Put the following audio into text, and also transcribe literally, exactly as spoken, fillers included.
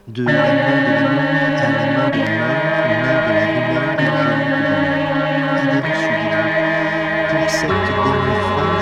De la main de l'amour à la main de la mort, main de la rumeur, je vous donne. Adèle Suguin. Pour cette dernière phrase,